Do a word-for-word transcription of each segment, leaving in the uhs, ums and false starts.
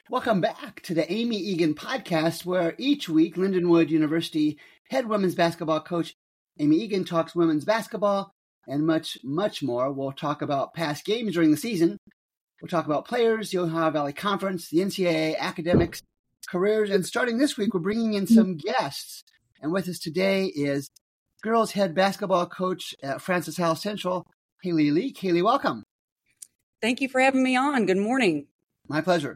Welcome back to the Amy Egan podcast, where each week Lindenwood University head women's basketball coach Amy Egan talks women's basketball and much, much more. We'll talk about past games during the season. We'll talk about players, the Ohio Valley Conference, the N C double A, academics, careers, and starting this week, we're bringing in some guests. And with us today is girls head basketball coach at Francis Howell Central, Haley Leak. Haley, welcome. Thank you for having me on. Good morning. My pleasure.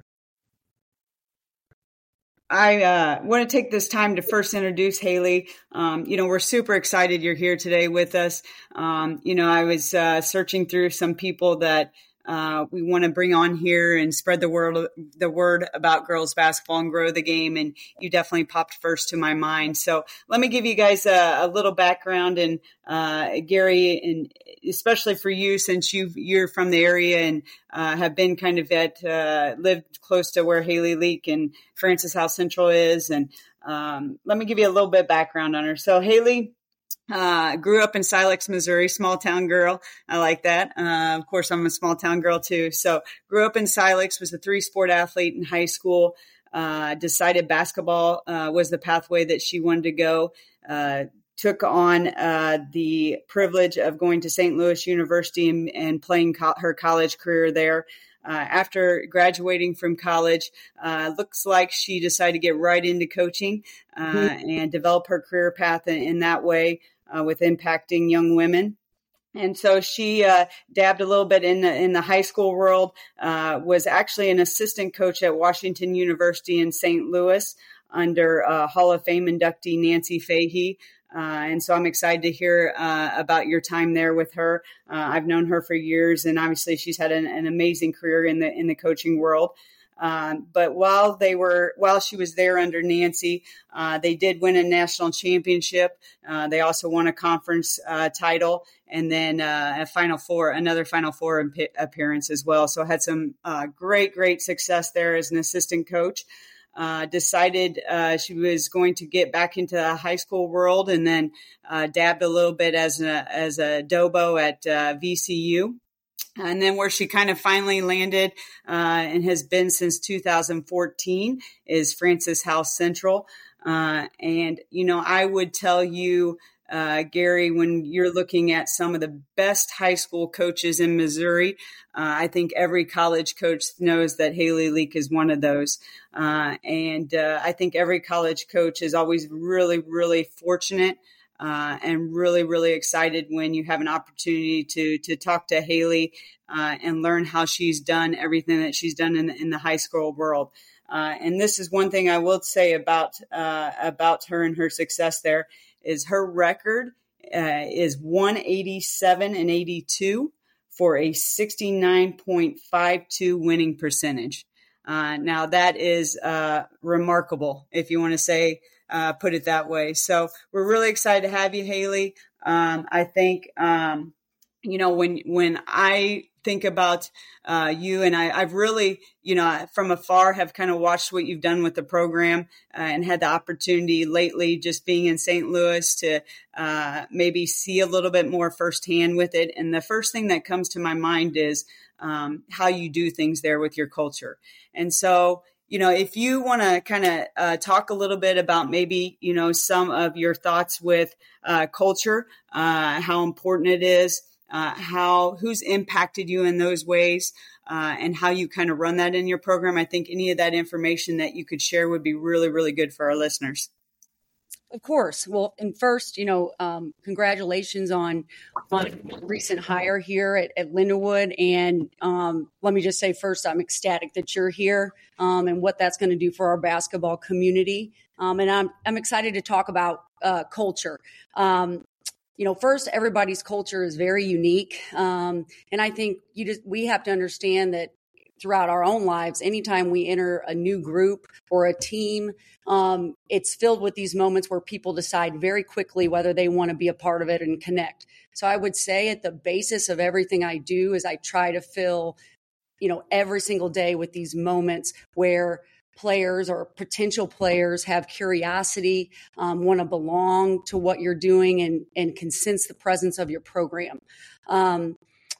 I uh, want to take this time to first introduce Haley. Um, you know, we're super excited you're here today with us. Um, you know, I was uh, searching through some people that uh, we want to bring on here and spread the word, the word about girls basketball and grow the game. And you definitely popped first to my mind. So let me give you guys a, a little background. And uh, Gary, and especially for you, since you've, you're from the area and uh, have been kind of at, uh, lived close to where Haley Leak and Francis Howell Central is. And um, let me give you a little bit of background on her. So Haley Uh, grew up in Silex, Missouri, small town girl. I like that. Uh, of course, I'm a small town girl too. So grew up in Silex, was a three sport athlete in high school, uh, decided basketball, uh, was the pathway that she wanted to go, uh, took on, uh, the privilege of going to Saint Louis University and, and playing co- her college career there. Uh, after graduating from college, uh, looks like she decided to get right into coaching uh, mm-hmm. and develop her career path in, in that way uh, with impacting young women. And so she uh, dabbed a little bit in the, in the high school world, uh, was actually an assistant coach at Washington University in Saint Louis under uh, Hall of Fame inductee Nancy Fahey. Uh, and so I'm excited to hear uh, about your time there with her. Uh, I've known her for years, and obviously she's had an, an amazing career in the in the coaching world. Um, but while they were while she was there under Nancy, uh, they did win a national championship. Uh, they also won a conference uh, title, and then uh, a Final Four, another Final Four imp- appearance as well. So had some uh, great, great success there as an assistant coach. Uh, decided uh, she was going to get back into the high school world, and then uh, dabbed a little bit as a as a Dobo at uh, V C U. And then where she kind of finally landed uh, and has been since two thousand fourteen is Francis Howell Central. Uh, and, you know, I would tell you, uh, Gary, when you're looking at some of the best high school coaches in Missouri, uh, I think every college coach knows that Haley Leak is one of those. Uh, and uh, I think every college coach is always really, really fortunate Uh, and really, really excited when you have an opportunity to to talk to Haley uh, and learn how she's done everything that she's done in the, in the high school world. Uh, and this is one thing I will say about uh, about her and her success there is her record uh, is one eighty-seven and eighty-two for a sixty-nine point five two winning percentage. Uh, now that is uh, remarkable, if you want to say. Uh, put it that way. So we're really excited to have you, Haley. Um, I think, um, you know, when when I think about uh, you and I, I've really, you know, from afar have kind of watched what you've done with the program uh, and had the opportunity lately just being in Saint Louis to uh, maybe see a little bit more firsthand with it. And the first thing that comes to my mind is um, how you do things there with your culture. And so, you know, if you want to kind of uh, talk a little bit about maybe, you know, some of your thoughts with uh, culture, uh, how important it is, uh, how who's impacted you in those ways, uh, and how you kind of run that in your program. I think any of that information that you could share would be really, really good for our listeners. Of course. Well, and first, you know, um, congratulations on on recent hire here at, at Lindenwood. And um, let me just say first, I'm ecstatic that you're here um, and what that's going to do for our basketball community. Um, and I'm I'm excited to talk about uh, culture. Um, you know, first, everybody's culture is very unique, um, and I think you just we have to understand that. Throughout our own lives, anytime we enter a new group or a team, um, it's filled with these moments where people decide very quickly whether they want to be a part of it and connect. So I would say at the basis of everything I do is I try to fill, you know, every single day with these moments where players or potential players have curiosity, um, want to belong to what you're doing and, and can sense the presence of your program. Um,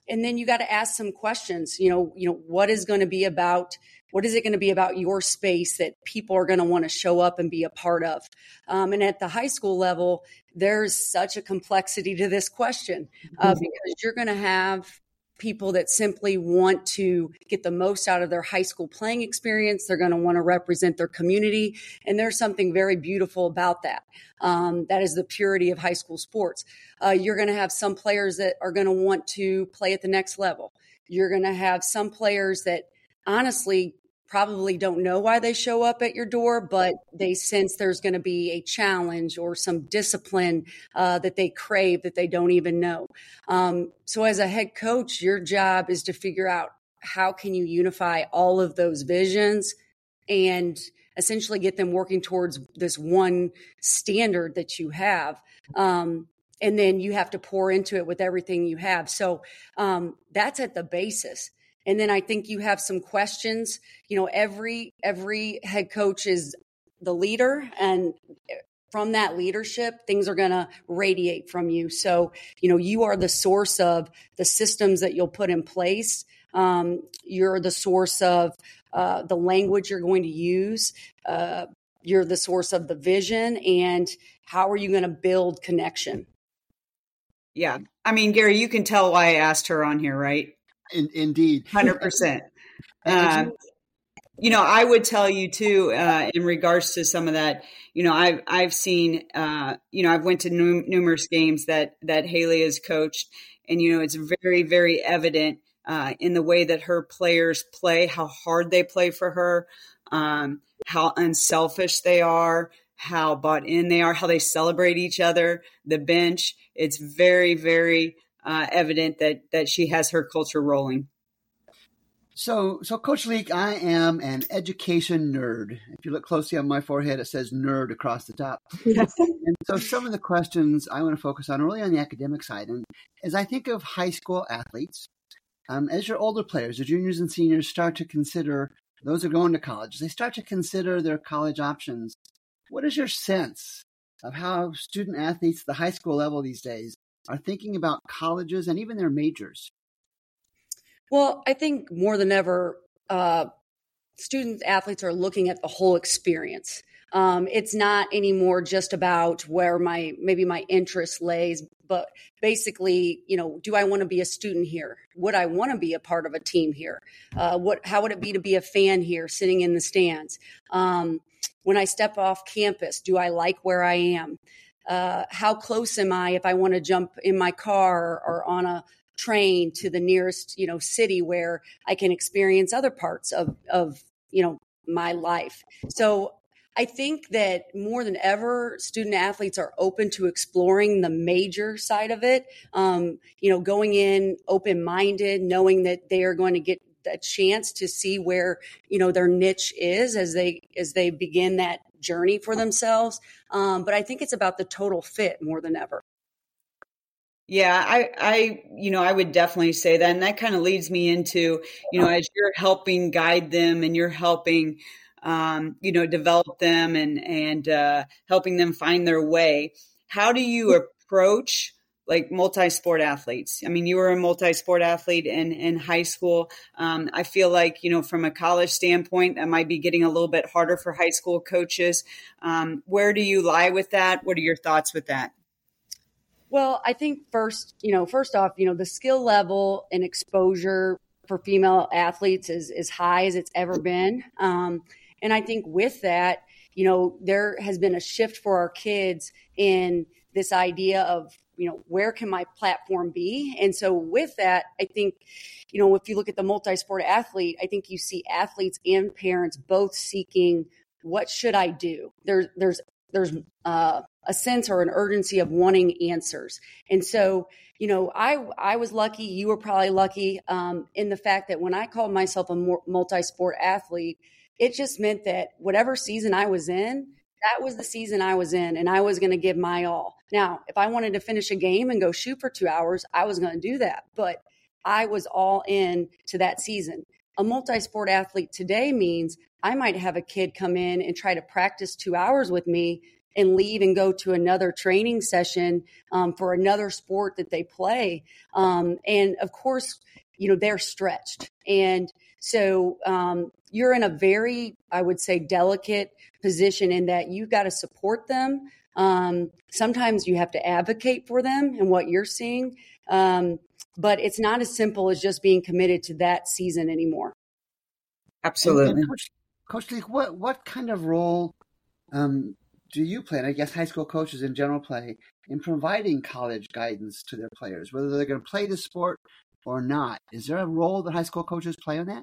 and then you got to ask some questions. You know, you know, what is going to be about, what is it going to be about your space that people are going to want to show up and be a part of? Um, and at the high school level, there's such a complexity to this question uh, because you're going to have people that simply want to get the most out of their high school playing experience. They're going to want to represent their community. And there's something very beautiful about that. Um, that is the purity of high school sports. Uh, you're going to have some players that are going to want to play at the next level. You're going to have some players that honestly probably don't know why they show up at your door, but they sense there's going to be a challenge or some discipline uh, that they crave that they don't even know. Um, so as a head coach, your job is to figure out how can you unify all of those visions and essentially get them working towards this one standard that you have. Um, and then you have to pour into it with everything you have. So um, that's at the basis. And then I think you have some questions. You know, every every head coach is the leader, and from that leadership, things are going to radiate from you. So, you know, you are the source of the systems that you'll put in place. Um, you're the source of uh, the language you're going to use. Uh, you're the source of the vision, and how are you going to build connection? Yeah. I mean, Gary, you can tell why I asked her on here, right? In, indeed. one hundred percent. Um, you know, I would tell you too, uh, in regards to some of that, you know, I've, I've seen, uh, you know, I've went to num- numerous games that, that Haley has coached, and, you know, it's very, very evident, uh, in the way that her players play, how hard they play for her, um, how unselfish they are, how bought in they are, how they celebrate each other, the bench. It's very, very, Uh, evident that that she has her culture rolling. So, so Coach Leake, I am an education nerd. If you look closely on my forehead, it says nerd across the top. And so some of the questions I want to focus on are really on the academic side. And as I think of high school athletes, um, as your older players, the juniors and seniors start to consider, those who are going to college, they start to consider their college options. What is your sense of how student athletes at the high school level these days are thinking about colleges and even their majors? Well, I think more than ever, uh, student athletes are looking at the whole experience. Um, it's not anymore just about where my maybe my interest lays, but basically, you know, do I want to be a student here? Would I want to be a part of a team here? Uh, what? How would it be to be a fan here, sitting in the stands? Um, when I step off campus, do I like where I am? Uh, how close am I if I want to jump in my car or on a train to the nearest, you know, city where I can experience other parts of, of, you know, my life. So I think that more than ever, student athletes are open to exploring the major side of it. Um, you know, going in open-minded, knowing that they are going to get a chance to see where, you know, their niche is as they, as they begin that journey for themselves. Um, but I think it's about the total fit more than ever. Yeah, I, I, you know, I would definitely say that. And that kind of leads me into, you know, as you're helping guide them and you're helping, um, you know, develop them and, and, uh, helping them find their way. How do you approach like multi-sport athletes? I mean, you were a multi-sport athlete in, in high school. Um, I feel like, you know, from a college standpoint, that might be getting a little bit harder for high school coaches. Um, where do you lie with that? What are your thoughts with that? Well, I think first, you know, first off, you know, the skill level and exposure for female athletes is as high as it's ever been. Um, and I think with that, you know, there has been a shift for our kids in this idea of, you know, where can my platform be? And so with that, I think, you know, if you look at the multi-sport athlete, I think you see athletes and parents both seeking, what should I do? There's, there's, there's uh, a sense or an urgency of wanting answers. And so, you know, I, I was lucky, you were probably lucky um, in the fact that when I called myself a multi-sport athlete, it just meant that whatever season I was in, that was the season I was in, and I was going to give my all. Now, if I wanted to finish a game and go shoot for two hours, I was going to do that. But I was all in to that season. A multi-sport athlete today means I might have a kid come in and try to practice two hours with me and leave and go to another training session um, for another sport that they play. Um, and of course, you know, they're stretched. And so um, you're in a very, I would say, delicate position in that you've got to support them. Um, sometimes you have to advocate for them and what you're seeing. Um, but it's not as simple as just being committed to that season anymore. Absolutely. And, and Coach, Coach Leake, what, what kind of role um, do you play, and I guess high school coaches in general play, in providing college guidance to their players, whether they're going to play the sport or not? Is there a role that high school coaches play in that?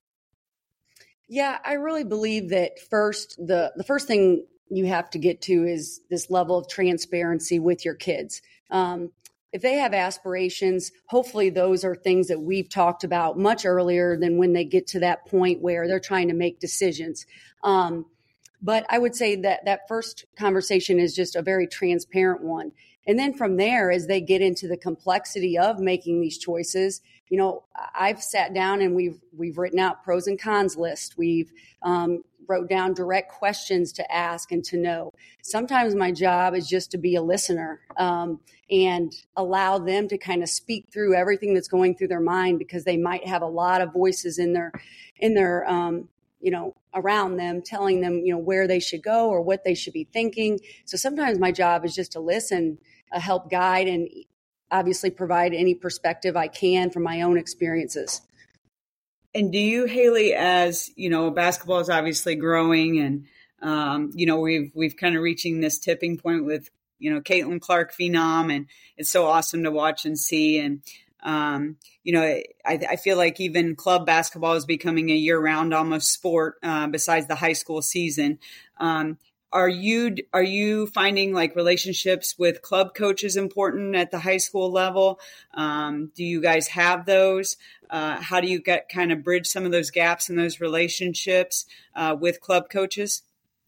Yeah, I really believe that first, the, the first thing you have to get to is this level of transparency with your kids. Um, if they have aspirations, hopefully those are things that we've talked about much earlier than when they get to that point where they're trying to make decisions. Um, but I would say that that first conversation is just a very transparent one. And then from there, as they get into the complexity of making these choices, you know, I've sat down and we've we've written out pros and cons list. We've um, wrote down direct questions to ask and to know. Sometimes my job is just to be a listener um, and allow them to kind of speak through everything that's going through their mind, because they might have a lot of voices in their in their um, you know, around them, telling them, you know, where they should go or what they should be thinking. So sometimes my job is just to listen, uh, help guide, and obviously provide any perspective I can from my own experiences. And do you, Haley, as you know, basketball is obviously growing, and um, you know, we've we've kind of reaching this tipping point with, you know, Caitlin Clark phenom, and it's so awesome to watch and see. And um, you know, I, I feel like even club basketball is becoming a year-round almost sport uh, besides the high school season. Um, Are you are you finding like relationships with club coaches important at the high school level? Um, do you guys have those? Uh, how do you get kind of bridge some of those gaps in those relationships uh, with club coaches?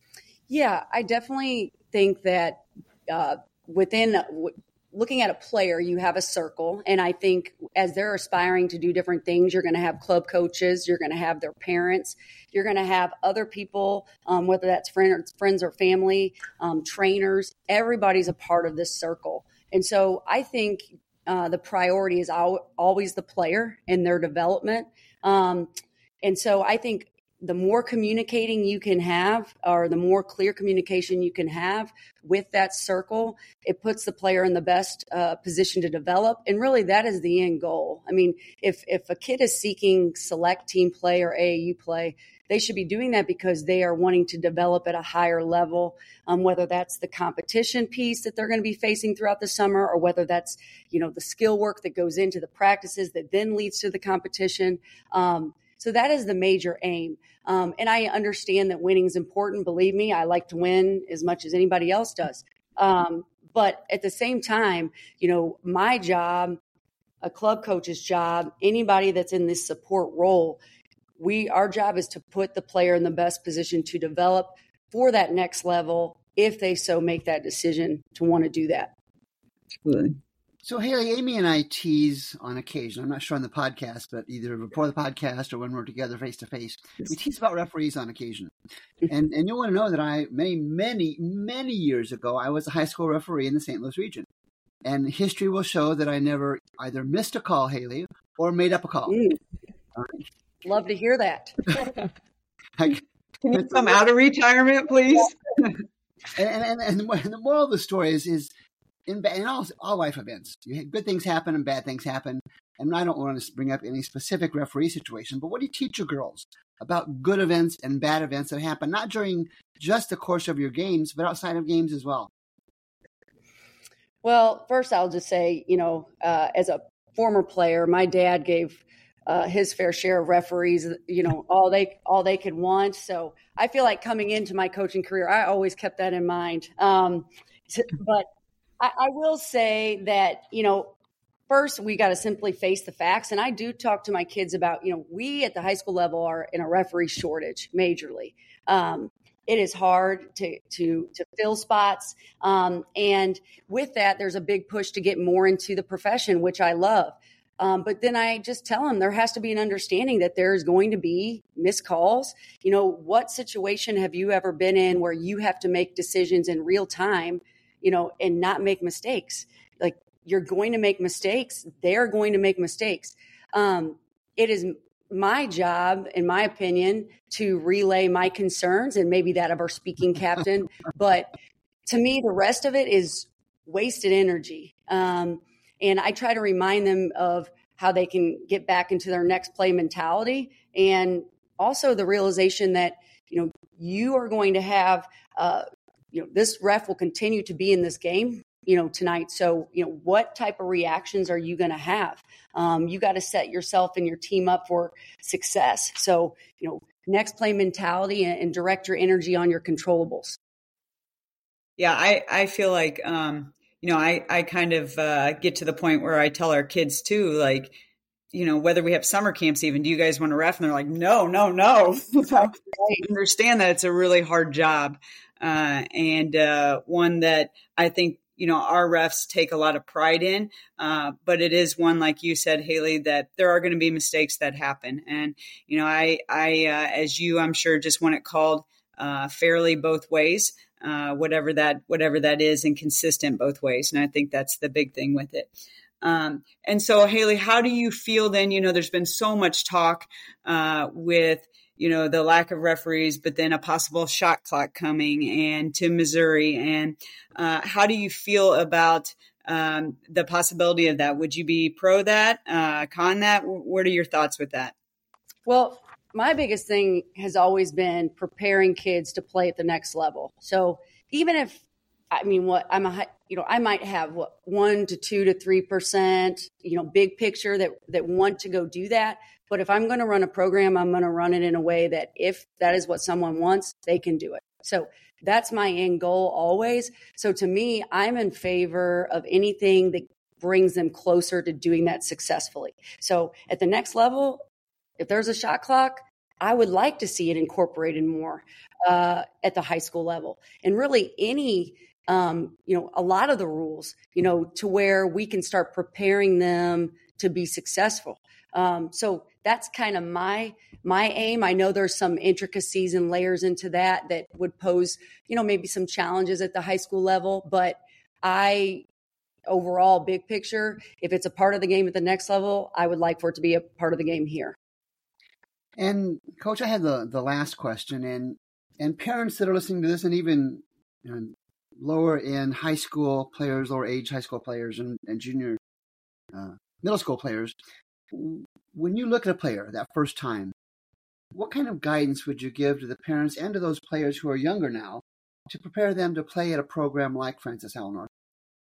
Yeah, I definitely think that uh, within w- looking at a player, you have a circle. And I think as they're aspiring to do different things, you're going to have club coaches, you're going to have their parents, you're going to have other people, um, whether that's friends, friends or family, um, trainers. Everybody's a part of this circle. And so I think uh, the priority is al- always the player and their development. Um, and so I think the more communicating you can have, or the more clear communication you can have with that circle, it puts the player in the best uh, position to develop. And really, that is the end goal. I mean, if if a kid is seeking select team play or A A U play, they should be doing that because they are wanting to develop at a higher level, um, whether that's the competition piece that they're going to be facing throughout the summer, or whether that's, you know, the skill work that goes into the practices that then leads to the competition. Um, so that is the major aim. Um, and I understand that winning is important. Believe me, I like to win as much as anybody else does. Um, but at the same time, you know, my job, a club coach's job, anybody that's in this support role, we, our job is to put the player in the best position to develop for that next level if they so make that decision to want to do that. Absolutely. So, Haley, Amy and I tease on occasion, I'm not sure on the podcast, but either before the podcast or when we're together face-to-face, we tease about referees on occasion. And and you'll want to know that I, many, many, many years ago, I was a high school referee in the Saint Louis region. And history will show that I never either missed a call, Haley, or made up a call. Mm. Right. Love to hear that. I, Can you come out of retirement, please? and, and, and, and the moral of the story is, is in, in all, all life events, you, good things happen and bad things happen. And I don't want to bring up any specific referee situation, but what do you teach your girls about good events and bad events that happen, not during just the course of your games, but outside of games as well? Well, first I'll just say, you know, uh, as a former player, my dad gave uh, his fair share of referees, you know, all they all they could want. So I feel like coming into my coaching career, I always kept that in mind. Um, but I, I will say that, you know, first we got to simply face the facts. And I do talk to my kids about, you know, we at the high school level are in a referee shortage majorly. Um, It is hard to to to fill spots. Um, and with that, there's a big push to get more into the profession, which I love. Um, but then I just tell them there has to be an understanding that there's going to be missed calls. You know, what situation have you ever been in where you have to make decisions in real time, you know, and not make mistakes? Like, you're going to make mistakes. They're going to make mistakes. Um, it is my job, in my opinion, to relay my concerns and maybe that of our speaking captain. But to me, the rest of it is wasted energy. Um, and I try to remind them of how they can get back into their next play mentality. And also the realization that, you know, you are going to have, uh, you know, this ref will continue to be in this game, you know, tonight. So, you know, what type of reactions are you going to have? Um, you got to set yourself and your team up for success. So, you know, next play mentality and, and direct your energy on your controllables. Yeah, I, I feel like, um, you know, I, I kind of uh, get to the point where I tell our kids too, like, you know, whether we have summer camps even, do you guys want to ref? And they're like, no, no, no. I understand that it's a really hard job uh, and uh, one that I think, you know, our refs take a lot of pride in, uh, but it is one, like you said, Haley, that there are going to be mistakes that happen. And, you know, I, I uh, as you, I'm sure, just want it called uh, fairly both ways, uh, whatever that, whatever that is, and consistent both ways. And I think that's the big thing with it. Um, and so, Haley, how do you feel then? You know, there's been so much talk uh, with, you know, the lack of referees, but then a possible shot clock coming and to Missouri. And uh, how do you feel about um, the possibility of that? Would you be pro that, uh, con that? What are your thoughts with that? Well, my biggest thing has always been preparing kids to play at the next level. So even if, I mean, what I'm a, you know, I might have what one to two to three percent, you know, big picture that that want to go do that. But if I'm going to run a program, I'm going to run it in a way that if that is what someone wants, they can do it. So that's my end goal always. So to me, I'm in favor of anything that brings them closer to doing that successfully. So at the next level, if there's a shot clock, I would like to see it incorporated more uh, at the high school level. And really any, um, you know, a lot of the rules, you know, to where we can start preparing them to be successful. Um, so that's kind of my my aim. I know there's some intricacies and layers into that that would pose, you know, maybe some challenges at the high school level. But I, overall, big picture, if it's a part of the game at the next level, I would like for it to be a part of the game here. And Coach, I had the, the last question, and and parents that are listening to this, and even you know, lower in high school players, lower age high school players, and, and junior uh, middle school players, when you look at a player that first time, what kind of guidance would you give to the parents and to those players who are younger now to prepare them to play at a program like Francis Howell North?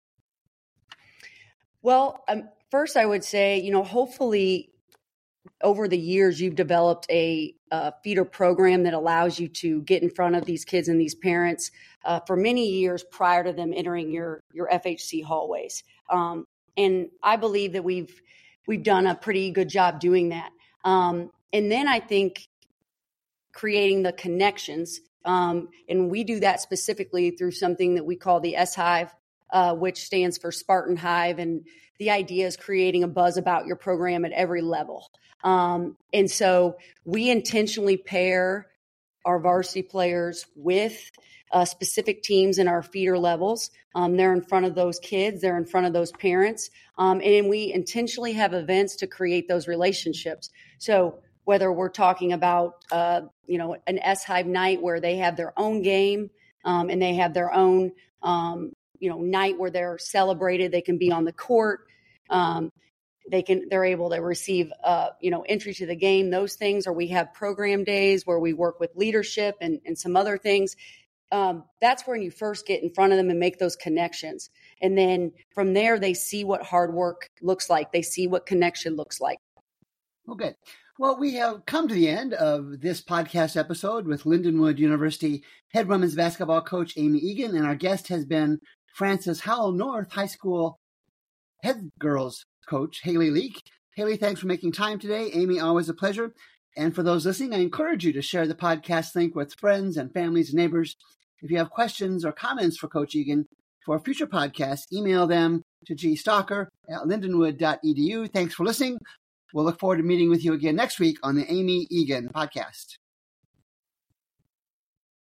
Well, um, first I would say, you know, hopefully over the years, you've developed a, a feeder program that allows you to get in front of these kids and these parents uh, for many years prior to them entering your your F H C hallways. Um, and I believe that we've we've done a pretty good job doing that. Um, and then I think creating the connections, um, and we do that specifically through something that we call the S-Hive, uh, which stands for Spartan Hive. And the idea is creating a buzz about your program at every level. Um, and so we intentionally pair our varsity players with uh, specific teams in our feeder levels. Um, they're in front of those kids. They're in front of those parents. Um, and we intentionally have events to create those relationships. So whether we're talking about, uh, you know, an S-Hive night where they have their own game um, and they have their own, um, you know, night where they're celebrated, they can be on the court. Um, They can, they're able to receive, uh, you know, entry to the game, those things, or we have program days where we work with leadership and, and some other things. Um, that's when you first get in front of them and make those connections. And then from there, they see what hard work looks like. They see what connection looks like. Okay. Well, we have come to the end of this podcast episode with Lindenwood University head women's basketball coach Amy Egan, and our guest has been Francis Howell North High School head girls coach Haley Leak. Haley, thanks for making time today. Amy, always a pleasure. And for those listening, I encourage you to share the podcast link with friends and families and neighbors. If you have questions or comments for Coach Egan for a future podcast, email them to G Stalker at lindenwood dot e d u. Thanks for listening. We'll look forward to meeting with you again next week on the Amy Egan podcast.